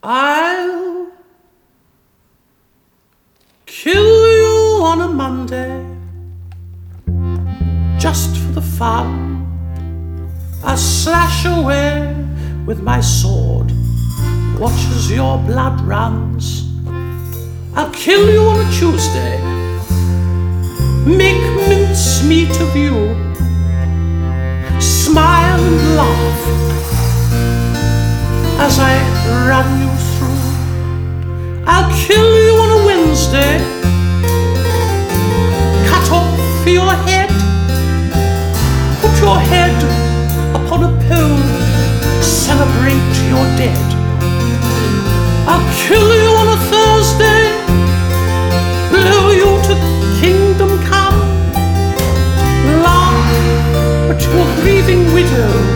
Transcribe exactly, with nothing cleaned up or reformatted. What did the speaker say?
I'll kill you on a Monday, just for the fun. I'll slash away with my sword, watch as your blood runs. I'll kill you on a Tuesday, make mincemeat of you, smile and laugh as I run you through. I'll kill you on a Wednesday, cut off your head, put your head upon a pole, celebrate your dead. I'll kill you on a Thursday, blow you to kingdom come, laugh at your grieving widow,